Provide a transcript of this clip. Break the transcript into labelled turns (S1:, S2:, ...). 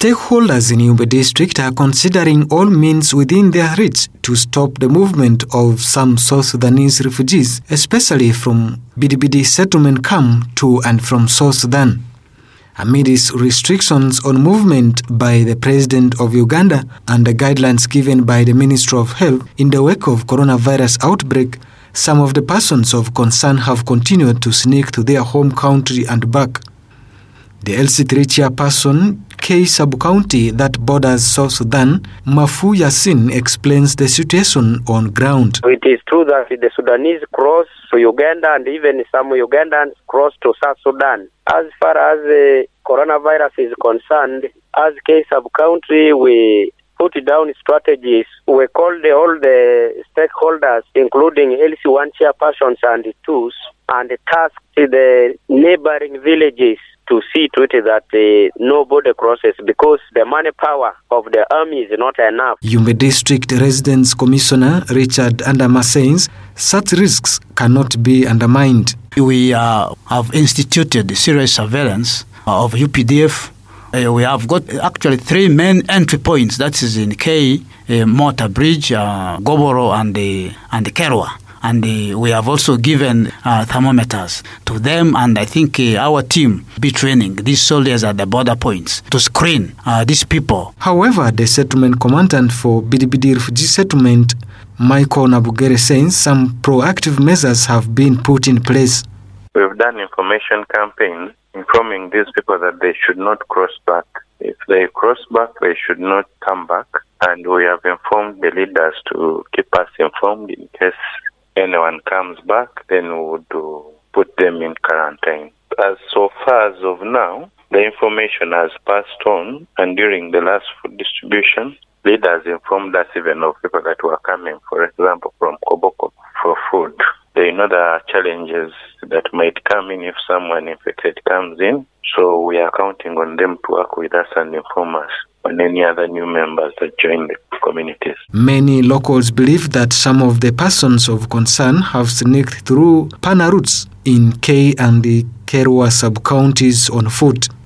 S1: Stakeholders in Yumbe district are considering all means within their reach to stop the movement of some South Sudanese refugees, especially from Bidibidi settlement camp to and from South Sudan. Amidst restrictions on movement by the President of Uganda and the guidelines given by the Ministry of Health in the wake of coronavirus outbreak, some of the persons of concern have continued to sneak to their home country and back. The LC3 chairperson, K Sub-County that borders South Sudan, Mafu Yassin, explains the situation on ground.
S2: It is true that the Sudanese cross to Uganda and even some Ugandans cross to South Sudan. As far as the coronavirus is concerned, as K Sub-County, we put down strategies. We called all the stakeholders, including LC1 chairpersons and twos, and tasked the neighboring villages to see to it that no border crosses, because the manpower of the army is not enough.
S1: Yumbe District Residence Commissioner Richard Andama says such risks cannot be undermined.
S3: We have instituted serious surveillance of UPDF. We have got actually 3 main entry points. That is in K, Mota Bridge, Goboro, and Kerwa. And we have also given thermometers to them, and I think our team be training these soldiers at the border points to screen these people.
S1: However, the settlement commandant for Bidibidi refugee settlement, Michael Nabugere, says some proactive measures have been put in place.
S4: We've done information campaigns informing these people that they should not cross back. If they cross back, they should not come back. And we have informed the leaders to keep us informed in case anyone comes back, then we would put them in quarantine. As so far as of now, the information has passed on, and during the last food distribution, leaders informed us even of people that were coming, for example, from Koboko for food. They know there are challenges that might come in if someone infected comes in, so we are counting on them to work with us and inform us on any other new members that join the communities.
S1: Many locals believe that some of the persons of concern have sneaked through Pana routes in K and the Kerwa sub-counties on foot.